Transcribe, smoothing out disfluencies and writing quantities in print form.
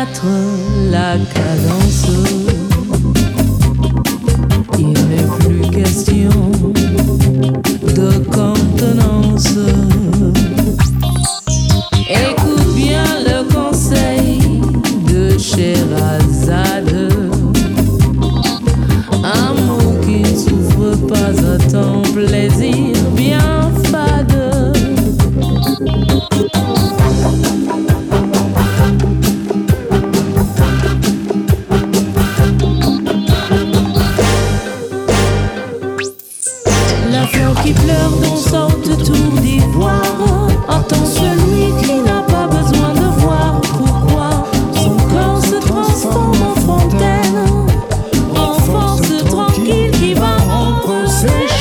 battre la cadence. Il n'est plus question de contenance. Écoute bien le conseil de Sherazade. Amour qui ne souffre pas à ton plaisir bien fade. La fleur qui pleure dans sorte tour d'ivoire entend celui qui n'a pas besoin de voir pourquoi son corps se transforme en fontaine, en force tranquille qui va rendre ses